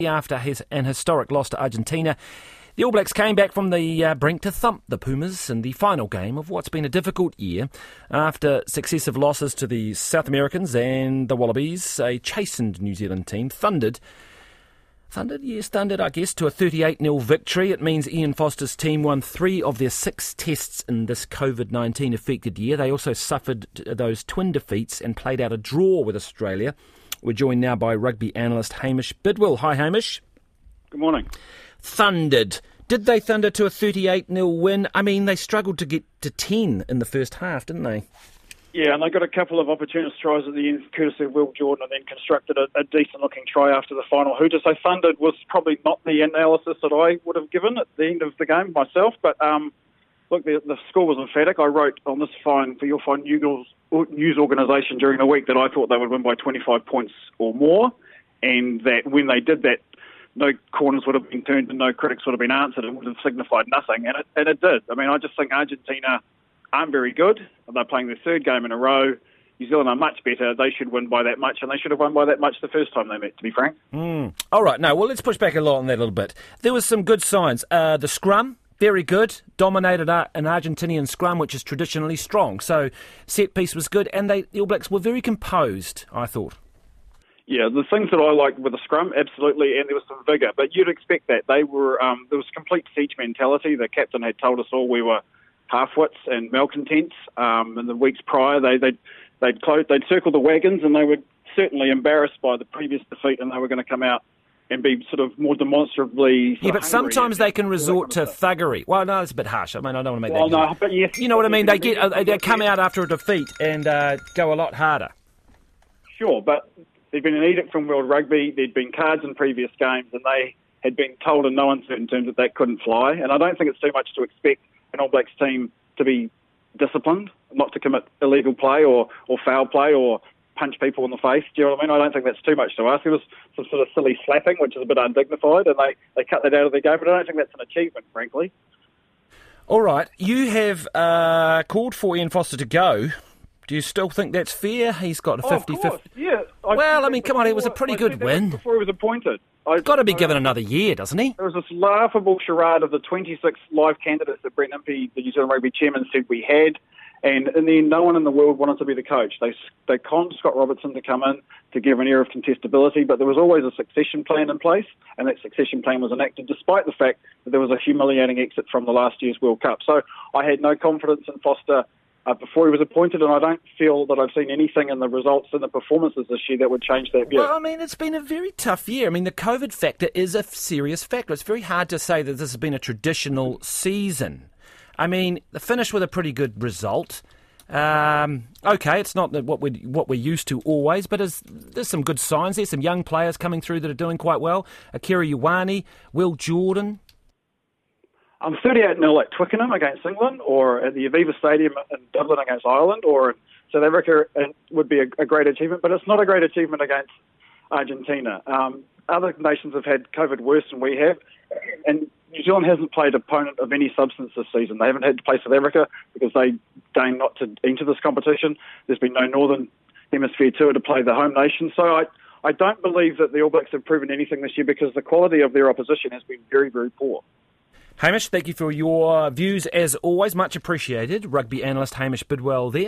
After an historic loss to Argentina, the All Blacks came back from the brink to thump the Pumas in the final game of what's been a difficult year. After successive losses to the South Americans and the Wallabies, a chastened New Zealand team thundered, I guess, to a 38-0 victory. It means Ian Foster's team won 3 of their 6 tests in this COVID-19 affected year. They also suffered those twin defeats and played out a draw with Australia. We're joined now by rugby analyst Hamish Bidwell. Hi, Hamish. Good morning. Thundered. Did they thunder to a 38-0 win? I mean, they struggled to get to 10 in the first half, didn't they? Yeah, and they got a couple of opportunist tries at the end, courtesy of Will Jordan, and then constructed a decent-looking try after the final. Who to say thundered was probably not the analysis that I would have given at the end of the game myself, but look, the score was emphatic. I wrote on this for your fine news organisation during the week that I thought they would win by 25 points or more, and that when they did that, no corners would have been turned and no critics would have been answered. It would have signified nothing, and it did. I mean, I just think Argentina aren't very good. They're playing their 3rd game in a row. New Zealand are much better. They should win by that much, and they should have won by that much the first time they met, to be frank. All right, now, well, let's push back a lot on that a little bit. There was some good signs. The scrum, very good. Dominated an Argentinian scrum, which is traditionally strong. So set piece was good, and the All Blacks were very composed, I thought. Yeah, the things that I liked with the scrum, absolutely, and there was some vigour. But you'd expect that. They were there was complete siege mentality. The captain had told us all we were half-wits and malcontents. In the weeks prior, they'd circle the wagons, and they were certainly embarrassed by the previous defeat, and they were going to come out and be sort of more demonstrably... Yeah, but sometimes they can resort to thuggery. Well, no, it's a bit harsh. I mean, I don't want to make that... No, but yes... You know what I mean? They come out after a defeat and go a lot harder. Sure, but there'd been an edict from World Rugby, there'd been cards in previous games, and they had been told in no uncertain terms that couldn't fly. And I don't think it's too much to expect an All Blacks team to be disciplined, not to commit illegal play or foul play or punch people in the face. Do you know what I mean? I don't think that's too much to ask. There was some sort of silly slapping, which is a bit undignified, and they cut that out of their game, but I don't think that's an achievement, frankly. All right, you have called for Ian Foster to go. Do you still think that's fair? He's got a 50-50. Yeah. Well, I mean, come on, it was a pretty good win. Before he was appointed. He's got to be given another year, doesn't he? There was this laughable charade of the 26 live candidates that Brent Impey, the New Zealand Rugby chairman, said we had, and in the end, no one in the world wanted to be the coach. They conned Scott Robertson to come in to give an air of contestability, but there was always a succession plan in place, and that succession plan was enacted despite the fact that there was a humiliating exit from the last year's World Cup. So I had no confidence in Foster before he was appointed, and I don't feel that I've seen anything in the results and the performances this year that would change that view. Well, I mean, it's been a very tough year. I mean, the COVID factor is a serious factor. It's very hard to say that this has been a traditional season. I mean, the finish with a pretty good result. Okay, it's not what we're used to always, but there's some good signs. There's some young players coming through that are doing quite well. Akira Ioane, Will Jordan. 38-0 at Twickenham against England, or at the Aviva Stadium in Dublin against Ireland, or in South Africa would be a great achievement, but it's not a great achievement against Argentina. Other nations have had COVID worse than we have, and New Zealand hasn't played opponent of any substance this season. They haven't had to play South Africa because they deign not to enter this competition. There's been no Northern Hemisphere tour to play the home nation, so I don't believe that the All Blacks have proven anything this year because the quality of their opposition has been very, very poor. Hamish, thank you for your views as always. Much appreciated. Rugby analyst Hamish Bidwell there.